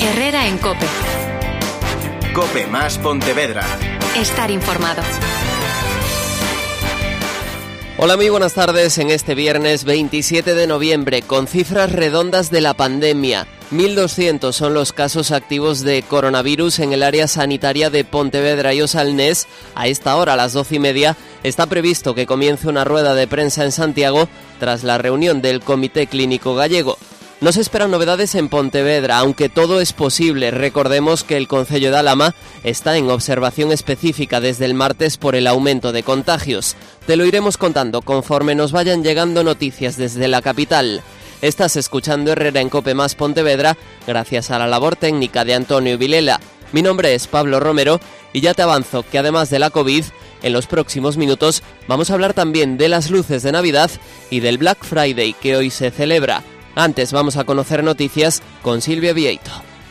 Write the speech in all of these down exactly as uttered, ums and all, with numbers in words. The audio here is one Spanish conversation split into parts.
Herrera en COPE. COPE más Pontevedra. Estar informado. Hola, muy buenas tardes en este viernes veintisiete de noviembre con cifras redondas de la pandemia. mil doscientos son los casos activos de coronavirus en el área sanitaria de Pontevedra y Osalnés. A esta hora, a las doce y media, está previsto que comience una rueda de prensa en Santiago tras la reunión del Comité Clínico Gallego. No se esperan novedades en Pontevedra, aunque todo es posible. Recordemos que el concello de Alhama está en observación específica desde el martes por el aumento de contagios. Te lo iremos contando conforme nos vayan llegando noticias desde la capital. Estás escuchando Herrera en COPE más Pontevedra, gracias a la labor técnica de Antonio Vilela. Mi nombre es Pablo Romero y ya te avanzo que además de la COVID, en los próximos minutos vamos a hablar también de las luces de Navidad y del Black Friday que hoy se celebra. Antes vamos a conocer noticias con Silvia Vieito.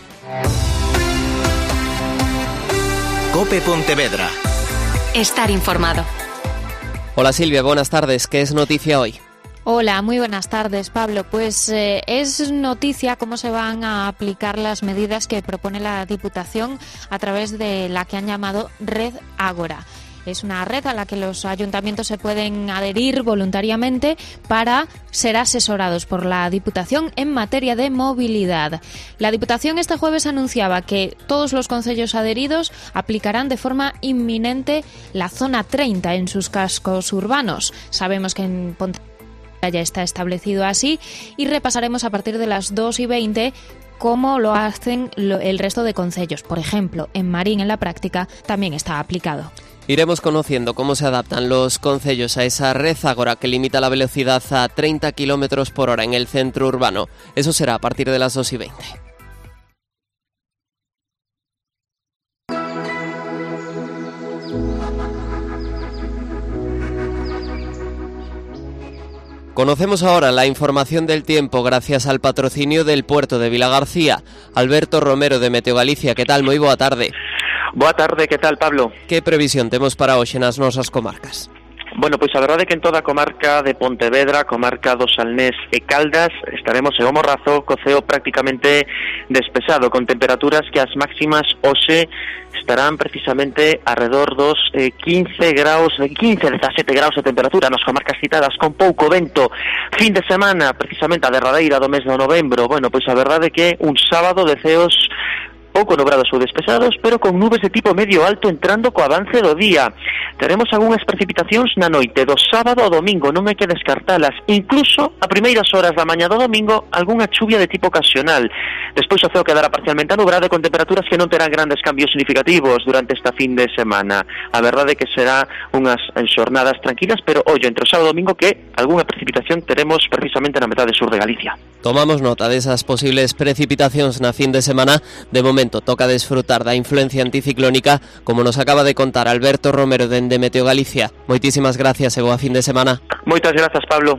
COPE Pontevedra. Estar informado. Hola Silvia, buenas tardes. ¿Qué es noticia hoy? Hola, muy buenas tardes, Pablo. Pues eh, es noticia cómo se van a aplicar las medidas que propone la Diputación a través de la que han llamado Red Ágora. Es una red a la que los ayuntamientos se pueden adherir voluntariamente para ser asesorados por la Diputación en materia de movilidad. La Diputación este jueves anunciaba que todos los concellos adheridos aplicarán de forma inminente la zona treinta en sus cascos urbanos. Sabemos que en Pontevedra ya está establecido así y repasaremos a partir de las dos y veinte cómo lo hacen el resto de concellos. Por ejemplo, en Marín, en la práctica, también está aplicado. Iremos conociendo cómo se adaptan los concellos a esa red Ágora que limita la velocidad a treinta kilómetros por hora en el centro urbano. Eso será a partir de las dos y veinte. Conocemos ahora la información del tiempo gracias al patrocinio del puerto de Vilagarcía. Alberto Romero de Meteo Galicia, ¿qué tal? Moi boa tarde. Boa tarde, que tal, Pablo? Que previsión temos para hoxe nas nosas comarcas? Bueno, pois a verdade é que en toda a comarca de Pontevedra, comarca do Salnés e Caldas, estaremos en o Morrazo co ceo prácticamente despexado, con temperaturas que as máximas hoxe estarán precisamente alrededor dos eh, quince graus, quince, dezasete graus de temperatura nas comarcas citadas, con pouco vento. Fin de semana, precisamente a derradeira do mes de novembro. Bueno, pois a verdade é que un sábado de ceos pouco nubrados ou despejados, pero con nubes de tipo medio alto entrando co avance do día. Teremos algunhas precipitacións na noite do sábado ao domingo, non hai que descartalas. Incluso a primeiras horas da mañá do domingo, algunha chuvia de tipo ocasional. Despois o ceo quedará parcialmente anubrado con temperaturas que non terán grandes cambios significativos durante esta fin de semana. A verdade é que será unhas xornadas tranquilas, pero ollo, entre o sábado e o domingo que algunha precipitación teremos precisamente na metade sur de Galicia. Tomamos nota desas posibles precipitacións na fin de semana. De momento toca desfrutar da influencia anticiclónica, como nos acaba de contar Alberto Romero dende Meteo Galicia. Moitísimas gracias e boa fin de semana. Moitas grazas, Pablo.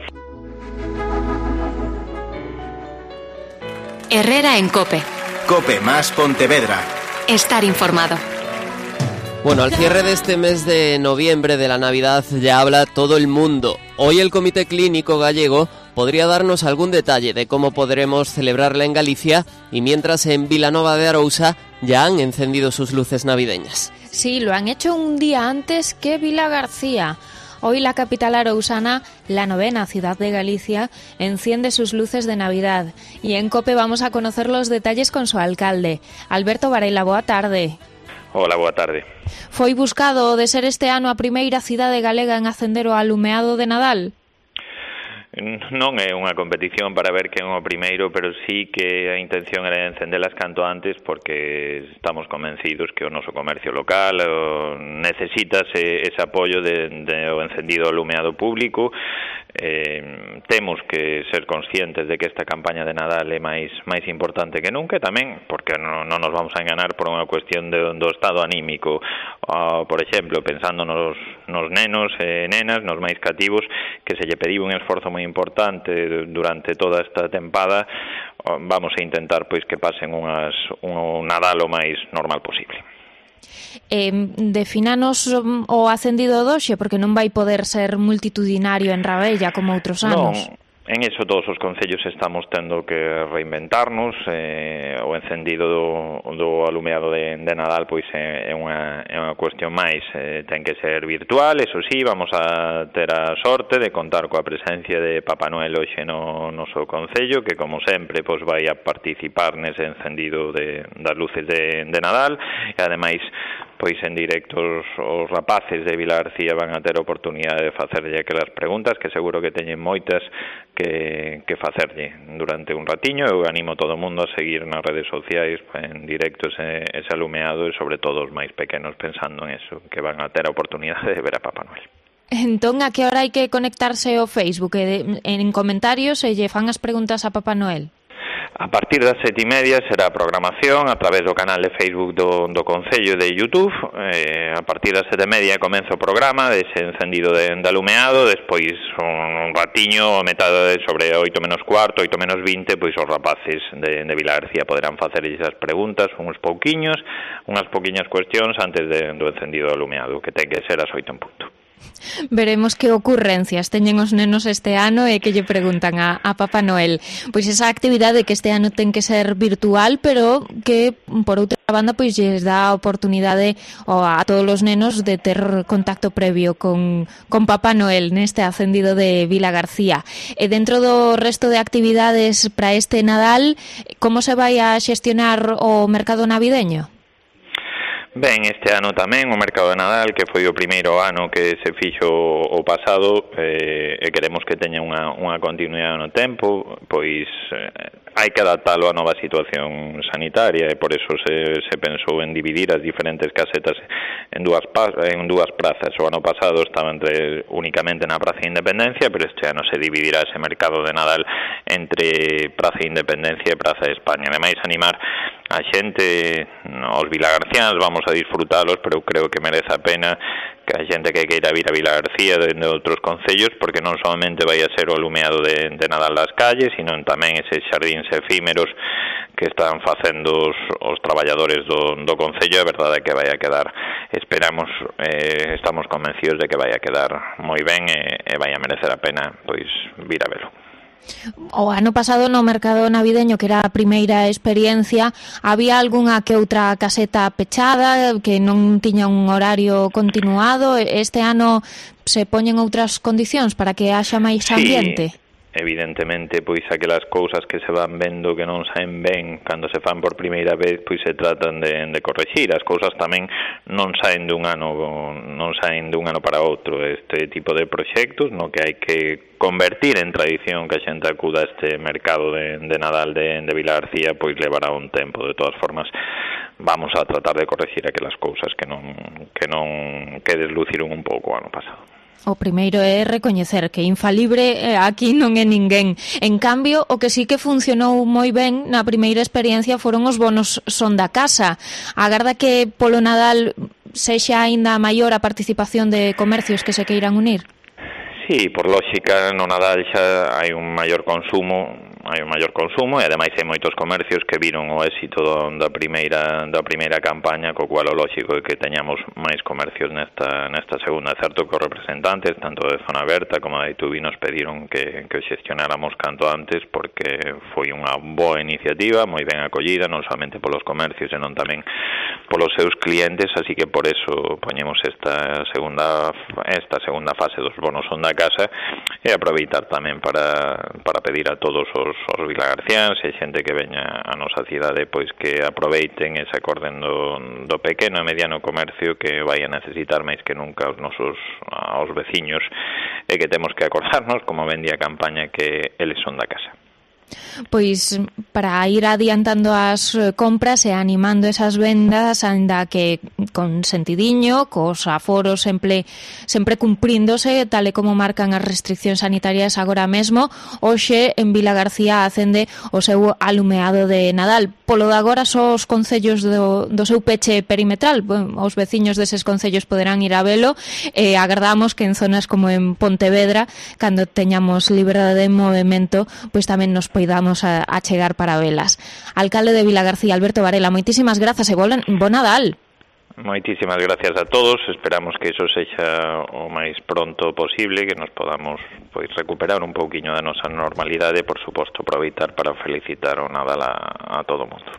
Herrera en COPE. COPE más Pontevedra. Estar informado. Bueno, al cierre de este mes de noviembre de la Navidad ya habla todo el mundo. Hoy el Comité Clínico Gallego podría darnos algún detalle de cómo podremos celebrarla en Galicia y mientras en Vilanova de Arousa ya han encendido sus luces navideñas. Sí, lo han hecho un día antes que Vilagarcía. Hoy la capital arousana, la novena ciudad de Galicia, enciende sus luces de Navidad. Y en COPE vamos a conocer los detalles con su alcalde. Alberto Varela, boa tarde. Hola, boa tarde. Foi buscado de ser este ano a primeira cidade galega en acender o alumeado de Nadal? Non é unha competición para ver quen é o primeiro, pero sí que a intención era encendelas canto antes porque estamos convencidos que o noso comercio local necesita ese, ese apoio de, de o encendido alumeado público. Eh, temos que ser conscientes de que esta campaña de Nadal é máis máis importante que nunca, tamén porque non, non nos vamos a enganar por unha cuestión de, do estado anímico. Uh, por exemplo, pensando nos, nos nenos e nenas, nos máis cativos, que se lle pediu un esforzo moi importante durante toda esta tempada, vamos a intentar pois que pasen unhas, un Nadal o máis normal posible. Eh, definanos o acendido doxe, porque non vai poder ser multitudinario en Rabella como outros anos. Non. En eso todos os concellos estamos tendo que reinventarnos, eh, o encendido do, do alumeado de, de Nadal pois é, é, unha, é unha cuestión máis, eh, ten que ser virtual, eso sí, vamos a ter a sorte de contar coa presencia de Papá Noel hoxe no noso concello, que como sempre pois vai a participar nese encendido de, das luces de, de Nadal, e ademais pois en directo os, os rapaces de Vilagarcía van a ter a oportunidade de facerlle aquelas preguntas que seguro que teñen moitas que, que facerlle durante un ratiño. Eu animo todo o mundo a seguir nas redes sociais en directo ese, ese alumeado e sobre todo os máis pequenos pensando en eso, que van a ter a oportunidade de ver a Papá Noel. Entón, a que hora hai que conectarse ao Facebook? E de, en comentarios se lle fan as preguntas a Papá Noel? A partir das sete e media será a programación a través do canal de Facebook do, do Concello de YouTube. Eh, a partir das sete e media comeza o programa dese encendido de, de alumeado. Despois un, un ratiño, a metade sobre oito menos cuarto, oito menos vinte, pois os rapaces de, de Vilagarcía poderán facer esas preguntas, uns pouquiños, unhas pouquiñas cuestións antes de, do encendido de alumeado, que ten que ser as oito en punto. Veremos que ocurrencias teñen os nenos este ano e que lle preguntan a, a Papá Noel. Pois esa actividade que este ano ten que ser virtual, pero que, por outra banda, pois lles dá a oportunidade a todos os nenos de ter contacto previo con, con Papá Noel neste acendido de Vilagarcía. E dentro do resto de actividades para este Nadal, como se vai a xestionar o mercado navideño? Ben, este ano tamén o mercado de Nadal, que foi o primeiro ano que se fixo o pasado, eh, e queremos que teña unha, unha continuidade no tempo, pois eh, hai que adaptalo á nova situación sanitaria e por eso se, se pensou en dividir as diferentes casetas en dúas, en dúas prazas. O ano pasado estaba entre únicamente na Praza de Independencia, pero este ano se dividirá ese mercado de Nadal entre Praza de Independencia e Praza de España. Ademais, animar a xente, os vilagarciáns, vamos a disfrutalos, pero eu creo que merece a pena que a xente que queira vir a Vilagarcía de, de outros concellos, porque non solamente vai a ser o alumeado de, de Nadal das calles, sino tamén eses xardíns efímeros que están facendo os, os traballadores do, do concello. É verdade que vai a quedar, esperamos, eh, estamos convencidos de que vai a quedar moi ben e, e vai a merecer a pena pois vir a velo. O ano pasado no mercado navideño, que era a primeira experiencia, había algunha que outra caseta pechada que non tiña un horario continuado. Este ano se poñen outras condicións para que haxa máis ambiente? Sí. Evidentemente, pois aquelas cousas que se van vendo que non saen ben cando se fan por primeira vez, pois se tratan de, de corregir. As cousas tamén non saen dun ano non saen dun ano para outro. Este tipo de proxectos no que hai que convertir en tradición que a xente acuda a este mercado de, de Nadal de, de Vilagarcía, pois levará un tempo. De todas formas, vamos a tratar de corregir aquelas cousas que non que non que desluciron un pouco o ano pasado. O primeiro é recoñecer que infalible aquí non é ninguén. En cambio, o que sí que funcionou moi ben na primeira experiencia foron os bonos son da casa. Agarda que polo Nadal sexa aínda maior a participación de comercios que se queiran unir? Sí, por lógica, no Nadal xa hai un maior consumo, hai un maior consumo e ademais hai moitos comercios que viron o éxito da primeira da primeira campaña, co cual o lógico é que teñamos máis comercios nesta nesta segunda. É certo que os representantes tanto de Zona Aberta como de Itubi nos pediron que, que o xestionáramos canto antes, porque foi unha boa iniciativa, moi ben acollida, non somente polos comercios, senón tamén polos seus clientes, así que por eso poñemos esta segunda esta segunda fase dos bonos son da casa e aproveitar tamén para, para pedir a todos os, os vilagarciáns e xente que veña a nosa cidade pois que aproveiten e se acorden do, do pequeno e mediano comercio que vai a necesitar máis que nunca os nosos aos veciños e que temos que acordarnos, como ven di a campaña, que eles son da casa. Pois para ir adiantando as compras e animando esas vendas, aínda que con sentidiño, cos aforos sempre sempre cumpríndose, tal e como marcan as restriccións sanitarias agora mesmo, hoxe en Vilagarcía acende o seu alumeado de Nadal. Polo de agora só os concellos do, do seu peche perimetral, os veciños deses concellos poderán ir a velo e agardamos que en zonas como en Pontevedra, cando teñamos liberdade de movimento, pois tamén nos poidamos a, a chegar para velas. Alcalde de Vilagarcía, Alberto Varela, moitísimas grazas e bon, bon Nadal. Moitísimas gracias a todos, esperamos que eso sexa o máis pronto posible, que nos podamos pois recuperar un pouquiño da nosa normalidade e, por suposto, aproveitar para felicitar o Nadal a, a todo o mundo.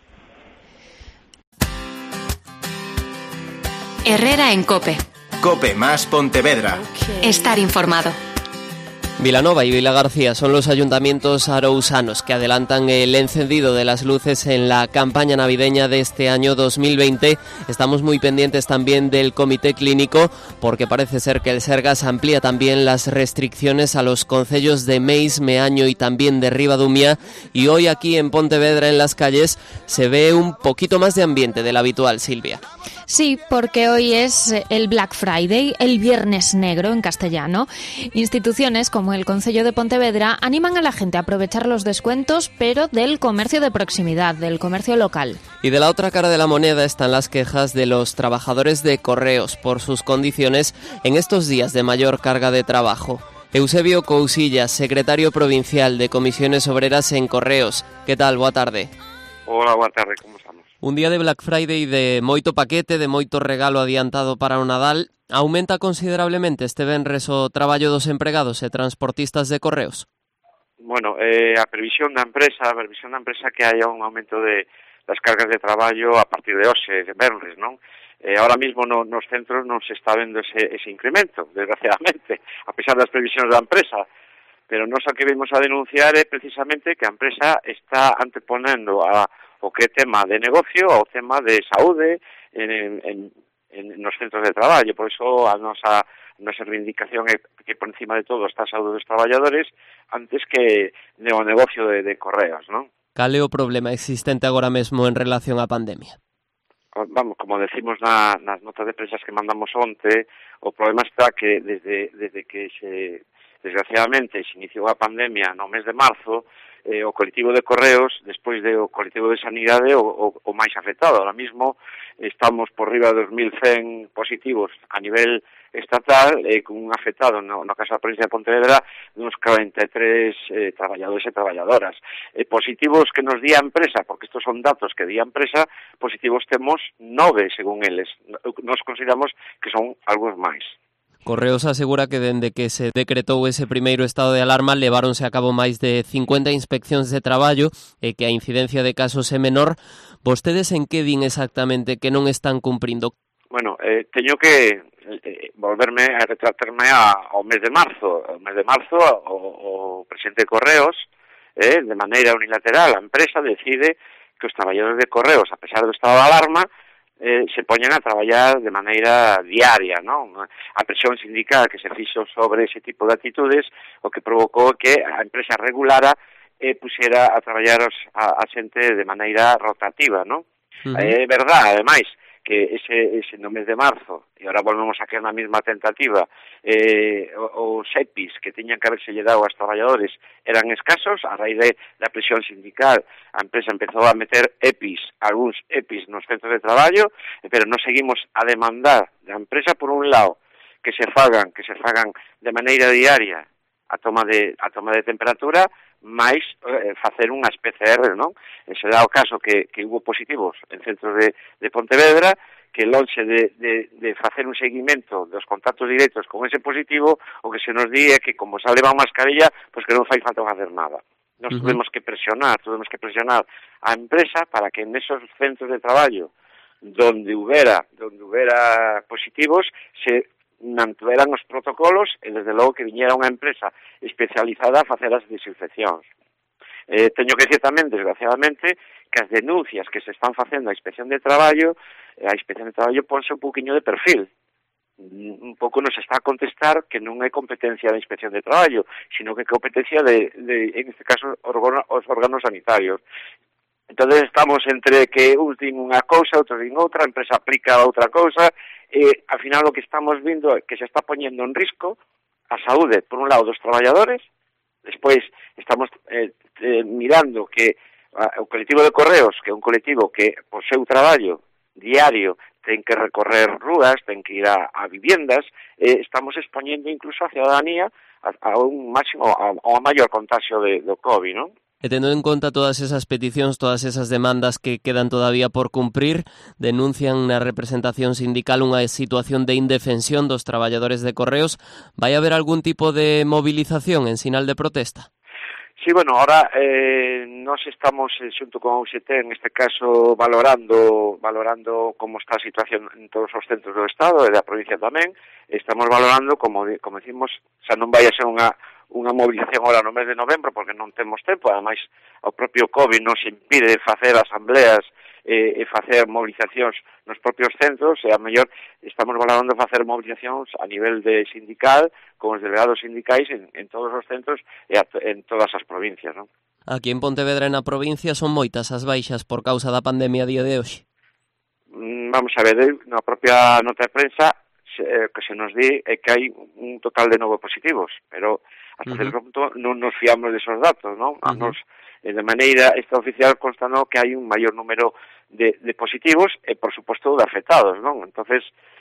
Herrera en COPE. COPE más Pontevedra. Estar informado. Vilanova y Vilagarcía son los ayuntamientos arousanos que adelantan el encendido de las luces en la campaña navideña de este año dos mil veinte. Estamos muy pendientes también del comité clínico porque parece ser que el Sergas amplía también las restricciones a los concellos de Meis, Meaño y también de Ribadumia, y hoy aquí en Pontevedra en las calles se ve un poquito más de ambiente del habitual, Silvia. Sí, porque hoy es el Black Friday, el Viernes Negro en castellano. Instituciones como el Concello de Pontevedra animan a la gente a aprovechar los descuentos, pero del comercio de proximidad, del comercio local. Y de la otra cara de la moneda están las quejas de los trabajadores de Correos por sus condiciones en estos días de mayor carga de trabajo. Eusebio Cousillas, secretario provincial de Comisiones Obreras en Correos. ¿Qué tal? Boa tarde. Hola, boa tarde, como estamos? Un día de Black Friday de moito paquete, de moito regalo adiantado para o Nadal. Aumenta considerablemente este venres o traballo dos empregados e transportistas de Correos? Bueno, eh, a previsión da empresa, a previsión da empresa que haya un aumento de das cargas de traballo a partir de hoxe, de venres, non? Eh, ahora mismo no, nos centros non se está vendo ese, ese incremento, desgraciadamente, a pesar das previsións da empresa. Pero nós o que vimos a denunciar é precisamente que a empresa está anteponendo a o que é tema de negocio ao tema de saúde en, en, en nos centros de traballo. Por iso a nosa, a nosa reivindicación é que por encima de todo está a saúde dos traballadores antes que o negocio de, de Correos, non? Cal é o problema existente agora mesmo en relación á pandemia? Vamos, como decimos na, nas notas de prensa que mandamos onte, o problema está que desde, desde que se, desgraciadamente se iniciou a pandemia no mes de marzo, eh, o colectivo de Correos, despois do colectivo de Sanidade, o, o, o máis afectado. Ahora mismo estamos por riba de dos mil cen positivos a nivel estatal, eh, con un afectado no, no caso da provincia de Pontevedra de uns cuarenta e tres eh, traballadores e traballadoras. Eh, positivos que nos di a empresa, porque estos son datos que di a empresa, positivos temos nove, según eles. Nos consideramos que son algúns máis. Correos asegura que dende que se decretou ese primeiro estado de alarma leváronse a cabo máis de cincuenta inspeccións de traballo e que a incidencia de casos é menor. Vostedes en que din exactamente que non están cumprindo? Bueno, eh, teño que eh, volverme a retratarme a, ao mes de marzo. O mes de marzo o, o presidente de Correos, eh, de maneira unilateral, a empresa decide que os traballadores de Correos, a pesar do estado de alarma, Eh, se poñen a traballar de maneira diaria, non? A presión sindical que se fixo sobre ese tipo de actitudes o que provocou que a empresa regulara e puxera a traballar os, a, a xente de maneira rotativa, non? Uh-huh. É verdade, ademais, que ese, ese no mes de marzo, e agora volvemos a caer na mesma tentativa, eh, os E P Is que tiñan que haberse lle dado aos traballadores eran escasos, a raíz de da presión sindical, a empresa empezou a meter E P Is, algúns E P Is nos centros de traballo, pero non seguimos a demandar da empresa, por un lado, que se fagan, que se fagan de maneira diaria a toma de, a toma de temperatura, máis eh, facer unhas P C R, non? E se dá o caso que, que hubo positivos en centros de, de Pontevedra, que lonxe de, de, de facer un seguimento dos contactos directos con ese positivo, o que se nos di é que como xa levan mascarilla, pois que non fai falta facer nada. Nos uh-huh. tuvemos que presionar, tuvemos que presionar a empresa para que en esos centros de traballo donde hubera, donde hubera positivos, se mantuveran os protocolos e, desde logo, que viñera unha empresa especializada a facer as desinfeccións. Eh, teño que decir tamén, desgraciadamente, que as denuncias que se están facendo a inspección de traballo, a inspección de traballo ponse un poquinho de perfil. Un pouco nos está a contestar que non é competencia da inspección de traballo, sino que é competencia de, de en este caso, os órganos sanitarios. Entonces estamos entre que uns din unha cousa, outros din outra, a empresa aplica outra cousa, e ao final o que estamos vindo é que se está poñendo en risco a saúde, por un lado, dos traballadores, despois estamos eh, eh, mirando que a, o colectivo de Correos, que é un colectivo que, por seu traballo diario, ten que recorrer rúas, ten que ir a, a viviendas, eh, estamos expoñendo incluso a ciudadanía a, a un máximo, a, a un maior contagio de, do COVID, non? E tendo en conta todas esas peticións, todas esas demandas que quedan todavía por cumprir, denuncian na representación sindical unha situación de indefensión dos traballadores de Correos. Vai haber algún tipo de movilización en sinal de protesta? Sí, bueno, ahora eh, nos estamos, eh, xunto con a U X T, en este caso, valorando valorando como está a situación en todos os centros do Estado e da provincia tamén. Estamos valorando, como, como decimos, xa non vai a ser unha unha movilización ahora no mes de novembro, porque non temos tempo, ademais o propio COVID nos impide facer asambleas e, e facer movilizacións nos propios centros, e a mellor estamos valorando facer movilizacións a nivel de sindical, con os delegados sindicais en, en todos os centros e a, en todas as provincias, non? Aquí en Pontevedra e na provincia son moitas as baixas por causa da pandemia a día de hoxe. Vamos a ver, na propia nota de prensa se, eh, que se nos di é que hai un total de nove positivos, pero hasta certo uh-huh. punto non nos fiamos desos datos, non? A uh-huh. nos, eh, de maneira extraoficial consta no que hai un maior número de, de positivos e, por suposto, de afectados, non? Entonces,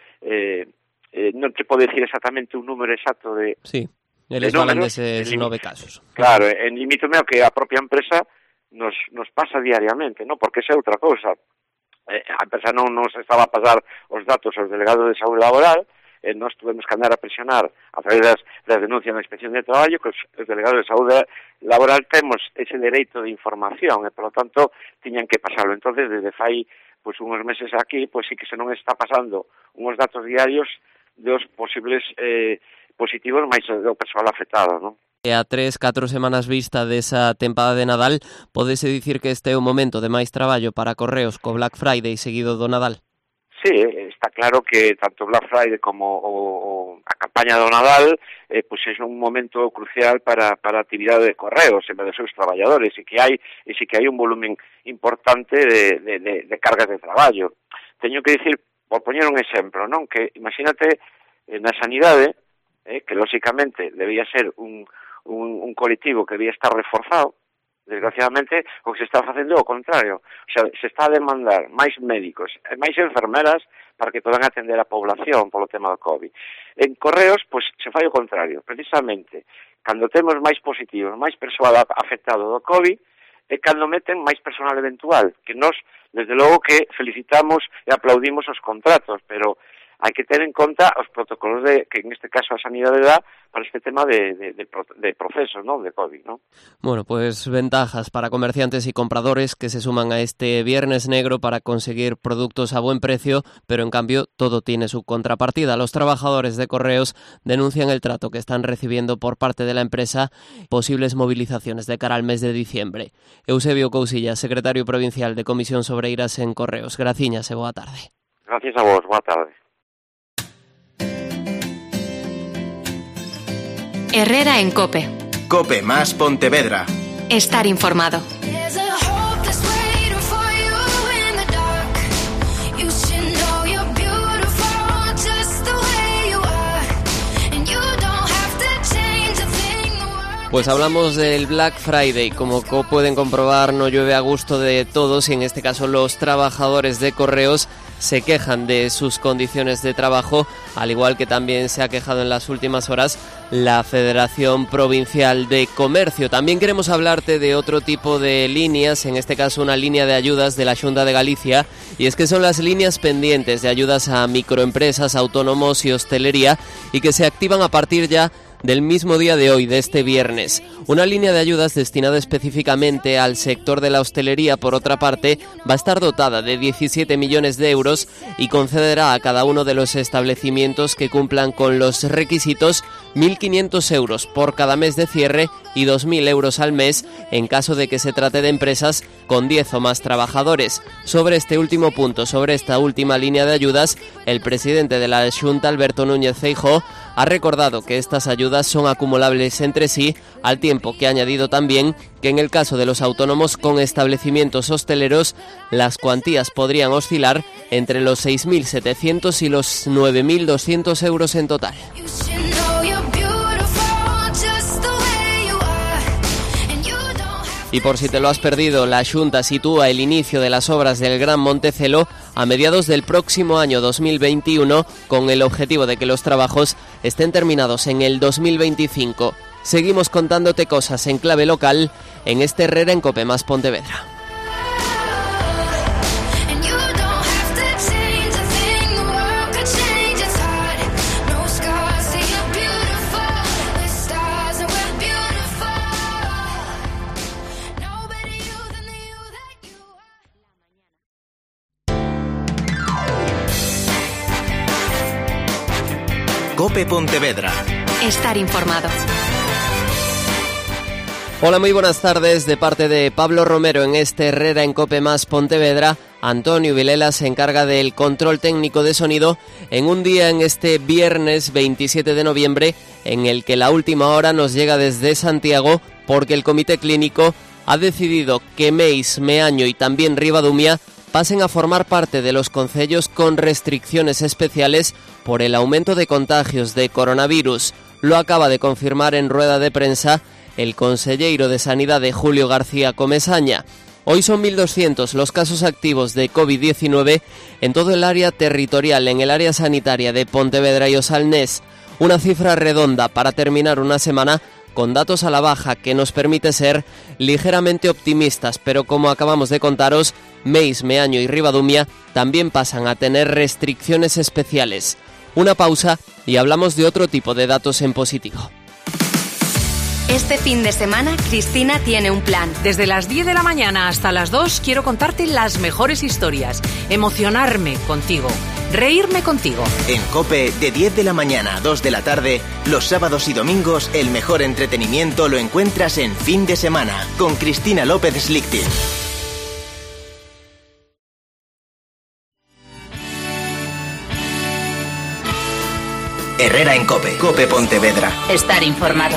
eh, eh, non te pode decir exactamente un número exacto de... Sí, eles falan deses nove casos. Claro, en limito meu que a propia empresa nos, nos pasa diariamente, non? Porque esa é outra cousa. Eh, a empresa non nos estaba a pasar os datos aos delegados de saúde laboral, e nós tuvemos que andar a presionar a través das, das denuncias na Inspección de Traballo, que os, os delegados de saúde laboral temos ese dereito de información, e, por lo tanto, tiñan que pasarlo. Entonces, desde fai pues, uns meses aquí, pues sí que se non está pasando uns datos diarios dos posibles eh, positivos máis do persoal afectado, non? E a tres, catro semanas vista desa tempada de Nadal, podese dicir que este é o momento de máis traballo para Correos co Black Friday seguido do Nadal? Sí, está claro que tanto Black Friday como o, o a campaña do Nadal eh, pues é un momento crucial para, para a actividade de Correos e dos seus traballadores, e que hai e si que hai un volumen importante de, de, de, de cargas de traballo. Teño que dicir, por poñer un exemplo, non, que imagínate eh, na sanidade, eh, que lóxicamente debía ser un, un, un colectivo que debía estar reforzado. Desgraciadamente, o que se está facendo é o contrario. O sea, se está a demandar máis médicos e máis enfermeras para que podan atender a población polo tema do COVID. En Correos, pois, se fai o contrario. Precisamente, cando temos máis positivos, máis persoal afectado do COVID, é cando meten máis personal eventual, que nós, desde logo, que felicitamos e aplaudimos os contratos, pero hai que ter en conta os protocolos de, que en este caso a sanidade dá para este tema de, de, de, de procesos, ¿no?, de COVID, ¿no? Bueno, pues ventajas para comerciantes y compradores que se suman a este Viernes Negro para conseguir productos a buen precio, pero en cambio todo tiene su contrapartida. Los trabajadores de Correos denuncian el trato que están recibiendo por parte de la empresa, posibles movilizaciones de cara al mes de diciembre. Eusebio Cousillas, secretario provincial de Comisión Sobreiras en Correos. Graciñas e boa tarde. Gracias a vos, boa tarde. Herrera en COPE. COPE más Pontevedra. Estar informado. Pues hablamos del Black Friday. Como pueden comprobar, no llueve a gusto de todos y en este caso los trabajadores de Correos se quejan de sus condiciones de trabajo, al igual que también se ha quejado en las últimas horas la Federación Provincial de Comercio. También queremos hablarte de otro tipo de líneas, en este caso una línea de ayudas de la Xunta de Galicia, y es que son las líneas pendientes de ayudas a microempresas, autónomos y hostelería, y que se activan a partir ya del mismo día de hoy, de este viernes. Una línea de ayudas destinada específicamente al sector de la hostelería, por otra parte, va a estar dotada de diecisiete millones de euros y concederá a cada uno de los establecimientos que cumplan con los requisitos mil quinientos euros por cada mes de cierre y dos mil euros al mes en caso de que se trate de empresas con diez o más trabajadores. Sobre este último punto, sobre esta última línea de ayudas, el presidente de la Xunta, Alberto Núñez Feijóo, ha recordado que estas ayudas son acumulables entre sí, al tiempo que ha añadido también que en el caso de los autónomos con establecimientos hosteleros, las cuantías podrían oscilar entre los seis mil setecientos y los nueve mil doscientos euros en total. Y por si te lo has perdido, la Xunta sitúa el inicio de las obras del Gran Montecelo a mediados del próximo año dos mil veintiuno, con el objetivo de que los trabajos estén terminados en el dos mil veinticinco. Seguimos contándote cosas en clave local en este Herrera en COPE más Pontevedra. COPE Pontevedra. Estar informado. Hola, muy buenas tardes. De parte de Pablo Romero en este Herrera en COPE más Pontevedra, Antonio Vilela se encarga del control técnico de sonido en un día, en este viernes veintisiete de noviembre, en el que la última hora nos llega desde Santiago, porque el Comité Clínico ha decidido que Meis, Meaño y también Ribadumia pasen a formar parte de los concellos con restricciones especiales por el aumento de contagios de coronavirus. Lo acaba de confirmar en rueda de prensa el conselleiro de Sanidade, Julio García Comesaña. Hoy son mil doscientos los casos activos de covid diecinueve en todo el área territorial, en el área sanitaria de Pontevedra y O Salnés. Una cifra redonda para terminar una semana con datos a la baja que nos permite ser ligeramente optimistas, pero como acabamos de contaros, Meis, Meaño y Ribadumia también pasan a tener restricciones especiales. Una pausa y hablamos de otro tipo de datos en positivo. Este fin de semana, Cristina tiene un plan. Desde las diez de la mañana hasta las dos quiero contarte las mejores historias, emocionarme contigo, reírme contigo. En COPE, de diez de la mañana a dos de la tarde, los sábados y domingos, el mejor entretenimiento lo encuentras en Fin de Semana, con Cristina López Slichting. Herrera en COPE, COPE Pontevedra. Estar informado.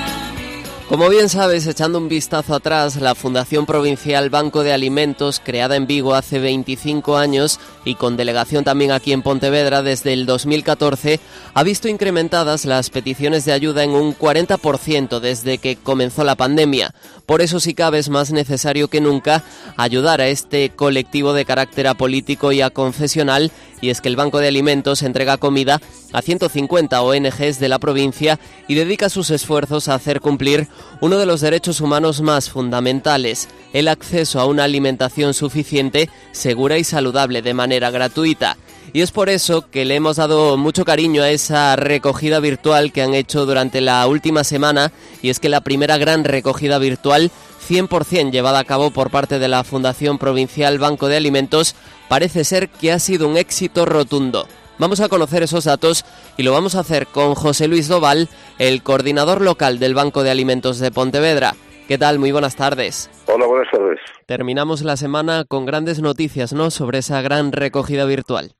Como bien sabes, echando un vistazo atrás, la Fundación Provincial Banco de Alimentos, creada en Vigo hace veinticinco años y con delegación también aquí en Pontevedra desde el dos mil catorce, ha visto incrementadas las peticiones de ayuda en un cuarenta por ciento desde que comenzó la pandemia. Por eso, si cabe, es más necesario que nunca ayudar a este colectivo de carácter apolítico y aconfesional, y es que el Banco de Alimentos entrega comida a ciento cincuenta O N Ges de la provincia y dedica sus esfuerzos a hacer cumplir uno de los derechos humanos más fundamentales, el acceso a una alimentación suficiente, segura y saludable de manera gratuita. Y es por eso que le hemos dado mucho cariño a esa recogida virtual que han hecho durante la última semana, y es que la primera gran recogida virtual cien por ciento llevada a cabo por parte de la Fundación Provincial Banco de Alimentos parece ser que ha sido un éxito rotundo. Vamos a conocer esos datos y lo vamos a hacer con José Luis Doval, el coordinador local del Banco de Alimentos de Pontevedra. ¿Qué tal? Muy buenas tardes. Hola, buenas tardes. Terminamos la semana con grandes noticias, ¿no?, sobre esa gran recogida virtual.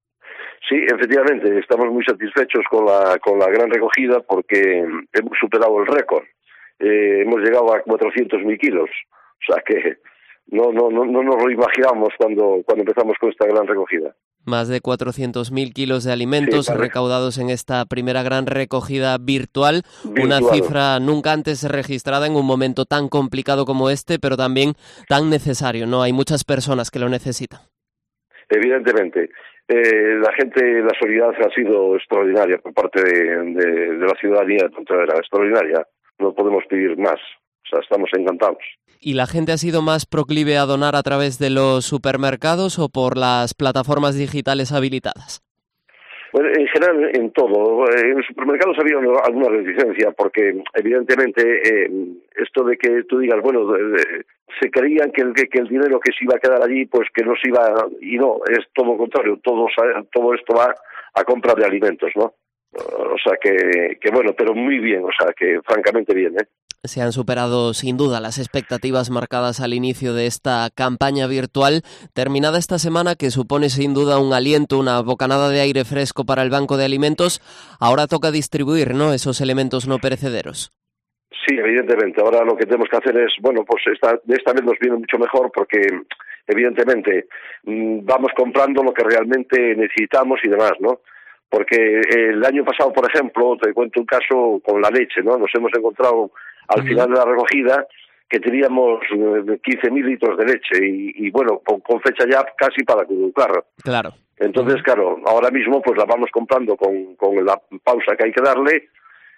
Sí, efectivamente, estamos muy satisfechos con la con la gran recogida porque hemos superado el récord. Eh, hemos llegado a cuatrocientos mil kilos, o sea que no no no no nos lo imaginamos cuando cuando empezamos con esta gran recogida. Más de cuatrocientos mil kilos de alimentos sí, recaudados en esta primera gran recogida virtual, virtual, una cifra nunca antes registrada en un momento tan complicado como este, pero también tan necesario, ¿no? Hay muchas personas que lo necesitan. Evidentemente. Eh, la gente, la solidaridad ha sido extraordinaria por parte de, de, de la ciudadanía de Pontevedra, extraordinaria. No podemos pedir más, o sea, estamos encantados. ¿Y la gente ha sido más proclive a donar a través de los supermercados o por las plataformas digitales habilitadas? Bueno, en general, en todo. En los supermercados ha habido alguna reticencia porque, evidentemente, eh, esto de que tú digas, bueno, de, de, se creían que el, que el dinero que se iba a quedar allí, pues que no se iba, y no, es todo lo contrario, todo, todo esto va a compra de alimentos, ¿no? O sea que, que bueno, pero muy bien, o sea que francamente bien, ¿eh? Se han superado sin duda las expectativas marcadas al inicio de esta campaña virtual, terminada esta semana, que supone sin duda un aliento, una bocanada de aire fresco para el Banco de Alimentos. Ahora toca distribuir, ¿no?, esos elementos no perecederos. Sí, evidentemente. Ahora lo que tenemos que hacer es, bueno, pues esta, esta vez nos viene mucho mejor porque, evidentemente, vamos comprando lo que realmente necesitamos y demás, ¿no? Porque el año pasado, por ejemplo, te cuento un caso con la leche, ¿no? Nos hemos encontrado al final de la recogida que teníamos quince mil litros de leche y, y bueno, con, con fecha ya casi para caducar. Claro. Entonces, claro, ahora mismo pues la vamos comprando con, con la pausa que hay que darle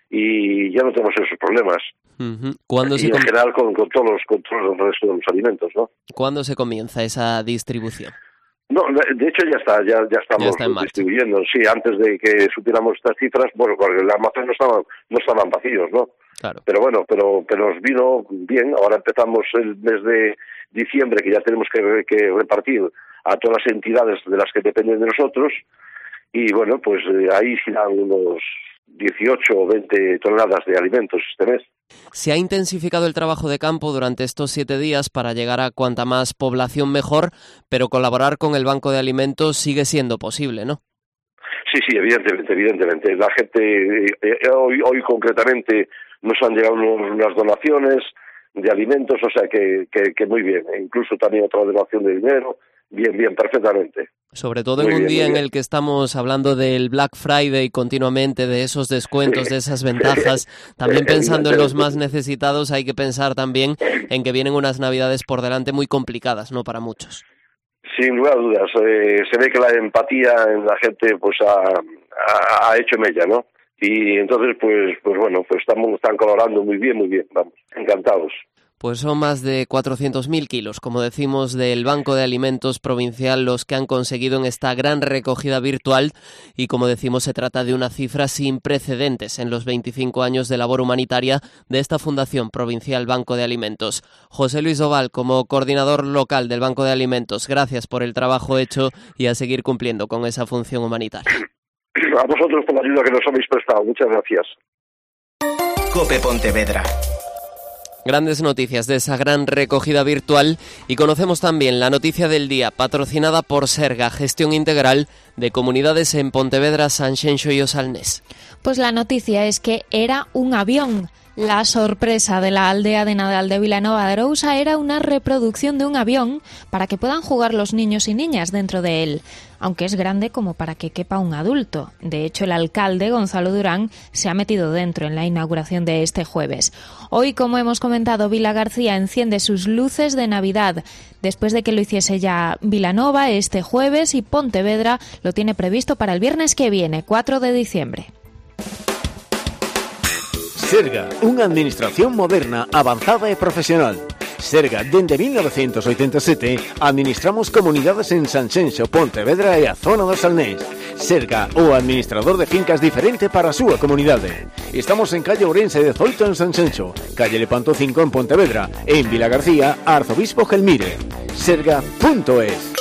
y ya no tenemos esos problemas. Uh-huh. ¿Cuándo y se en com- general con, con todos los con todos los restos de los alimentos, ¿no? ¿Cuándo se comienza esa distribución? No, de hecho ya está, ya ya estamos ya está en distribuyendo. Sí, antes de que supiéramos estas cifras, bueno, porque el almacén no estaban no estaban vacíos, ¿no? Claro. Pero bueno, pero pero nos vino bien. Ahora empezamos el mes de diciembre, que ya tenemos que, que repartir a todas las entidades de las que dependen de nosotros, y bueno, pues eh, ahí serán unos dieciocho o veinte toneladas de alimentos este mes. Se ha intensificado el trabajo de campo durante estos siete días para llegar a cuanta más población mejor, pero colaborar con el Banco de Alimentos sigue siendo posible, ¿no? Sí, sí, evidentemente, evidentemente. La gente, eh, hoy, hoy concretamente nos han llegado unos, unas donaciones de alimentos, o sea que, que, que muy bien. E incluso también otra donación de dinero. Bien, bien, perfectamente. Sobre todo muy en un bien, día en el que estamos hablando del Black Friday continuamente, de esos descuentos, sí. de esas ventajas, también pensando en los más necesitados, hay que pensar también en que vienen unas Navidades por delante muy complicadas, ¿no?, para muchos. Sin lugar a dudas, eh, se ve que la empatía en la gente pues ha, ha, ha hecho mella, ¿no? Y entonces, pues pues bueno, pues estamos están colaborando muy bien, muy bien, vamos, encantados. Pues son más de cuatrocientos mil kilos, como decimos, del Banco de Alimentos Provincial los que han conseguido en esta gran recogida virtual y, como decimos, se trata de una cifra sin precedentes en los veinticinco años de labor humanitaria de esta Fundación Provincial Banco de Alimentos. José Luis Oval, como coordinador local del Banco de Alimentos, gracias por el trabajo hecho y a seguir cumpliendo con esa función humanitaria. A vosotros por la ayuda que nos habéis prestado. Muchas gracias. COPE Pontevedra. Grandes noticias de esa gran recogida virtual y conocemos también la noticia del día patrocinada por Serga, gestión integral de comunidades en Pontevedra, Sanxenxo y Osalnés. Pues la noticia es que era un avión. La sorpresa de la aldea de Nadal de Vilanova de Arousa era una reproducción de un avión para que puedan jugar los niños y niñas dentro de él, aunque es grande como para que quepa un adulto. De hecho, el alcalde, Gonzalo Durán, se ha metido dentro en la inauguración de este jueves. Hoy, como hemos comentado, Vila García enciende sus luces de Navidad, después de que lo hiciese ya Vilanova este jueves, y Pontevedra lo tiene previsto para el viernes que viene, cuatro de diciembre. Serga, unha administración moderna, avanzada e profesional. Serga, dende mil novecientos oitenta e sete, administramos comunidades en Sanxenxo, Pontevedra e a zona do Salnés. Serga, o administrador de fincas diferente para a súa comunidade. Estamos en calle Ourense dezoito en Sanxenxo, calle Lepanto cinco en Pontevedra e en Vila García, Arzobispo Gelmire. Serga punto es.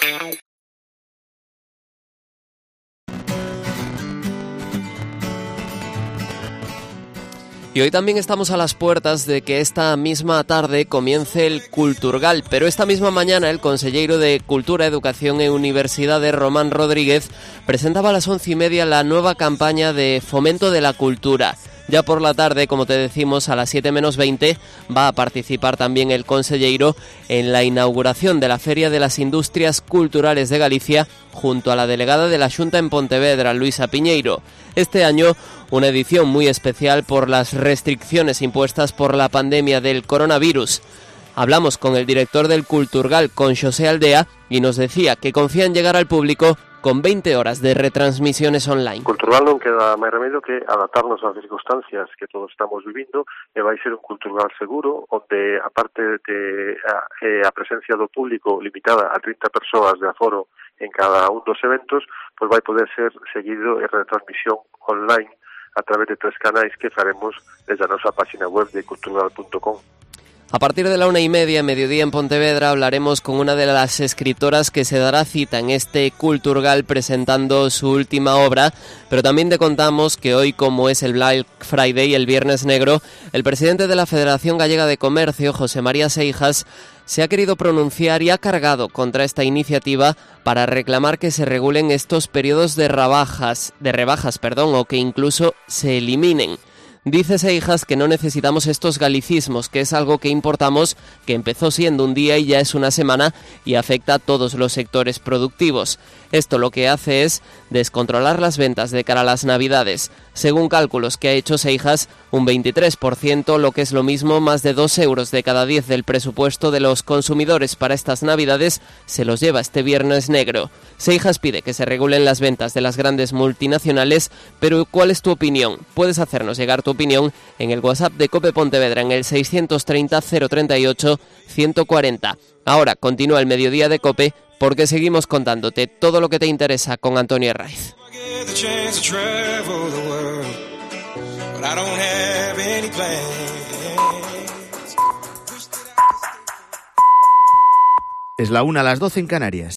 Y hoy también estamos a las puertas de que esta misma tarde comience el Culturgal, pero esta misma mañana el conselleiro de Cultura, Educación e Universidade, Román Rodríguez, presentaba a las once y media la nueva campaña de fomento de la cultura. Ya por la tarde, como te decimos, a las siete menos veinte, va a participar también el conselleiro en la inauguración de la Feria de las Industrias Culturales de Galicia, junto a la delegada de la Xunta en Pontevedra, Luisa Piñeiro. Este año, una edición muy especial por las restricciones impuestas por la pandemia del coronavirus. Hablamos con el director del Culturgal, con Xosé Aldea, y nos decía que confía en llegar al público con veinte horas de retransmisiones online. Culturgal non queda máis remedio que adaptarnos ás circunstancias que todos estamos vivindo, e vai ser un Culturgal seguro, onde, aparte de a, a presencia do público limitada a trinta persoas de aforo en cada un dos eventos, pois vai poder ser seguido en retransmisión online a través de tres canais que faremos desde a nosa página web de culturgal punto com. A partir de la una y media, mediodía en Pontevedra, hablaremos con una de las escritoras que se dará cita en este Culturgal presentando su última obra, pero también te contamos que hoy, como es el Black Friday, el Viernes Negro, el presidente de la Federación Gallega de Comercio, José María Seijas, se ha querido pronunciar y ha cargado contra esta iniciativa para reclamar que se regulen estos periodos de rebajas, de rebajas, perdón, o que incluso se eliminen. Dice Seijas que no necesitamos estos galicismos, que es algo que importamos, que empezó siendo un día y ya es una semana y afecta a todos los sectores productivos. Esto lo que hace es descontrolar las ventas de cara a las Navidades. Según cálculos que ha hecho Seijas, un veintitrés por ciento, lo que es lo mismo, más de dos euros de cada diez del presupuesto de los consumidores para estas Navidades, se los lleva este Viernes Negro. Seijas pide que se regulen las ventas de las grandes multinacionales, pero ¿cuál es tu opinión? Puedes hacernos llegar tu opinión en el WhatsApp de COPE Pontevedra en el seiscientos treinta, cero treinta y ocho, ciento cuarenta. Ahora continúa el mediodía de COPE porque seguimos contándote todo lo que te interesa con Antonio Herraiz. Es la una a las doce en Canarias.